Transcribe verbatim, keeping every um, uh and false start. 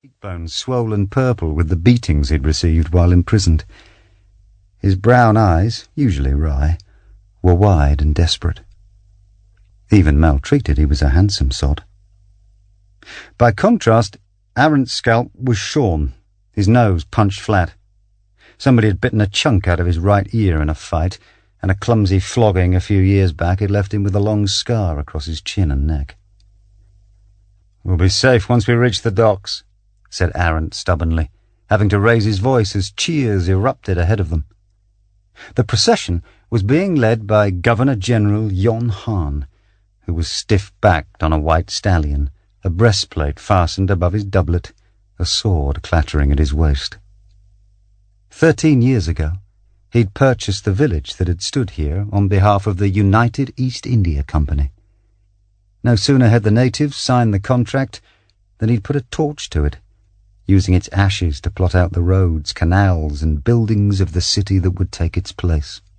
cheekbones swollen purple with the beatings he'd received while imprisoned. His brown eyes, usually wry, were wide and desperate. Even maltreated, he was a handsome sod. By contrast, Arent's scalp was shorn, his nose punched flat. Somebody had bitten a chunk out of his right ear in a fight, and a clumsy flogging a few years back had left him with a long scar across his chin and neck. "We'll be safe once we reach the docks," said Arent stubbornly, having to raise his voice as cheers erupted ahead of them. The procession was being led by Governor-General Yon Han, who was stiff-backed on a white stallion, a breastplate fastened above his doublet, a sword clattering at his waist. Thirteen years ago, he'd purchased the village that had stood here on behalf of the United East India Company. No sooner had the natives signed the contract than he'd put a torch to it, using its ashes to plot out the roads, canals, and buildings of the city that would take its place.